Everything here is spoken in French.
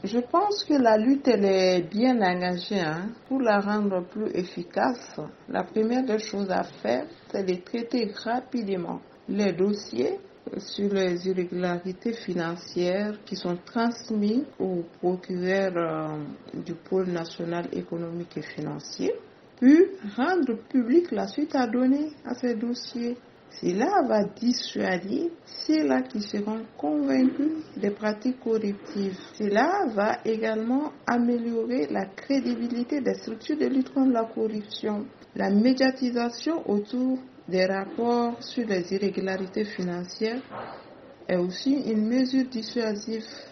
Je pense que la lutte elle est bien engagée. Pour la rendre plus efficace, la première des choses à faire, c'est de traiter rapidement les dossiers sur les irrégularités financières qui sont transmis au procureur du pôle national économique et financier, puis rendre publique la suite à donner à ces dossiers. Cela va dissuader ceux-là qui seront convaincus des pratiques corruptives. Cela va également améliorer la crédibilité des structures de lutte contre la corruption. La médiatisation autour des rapports sur les irrégularités financières est aussi une mesure dissuasive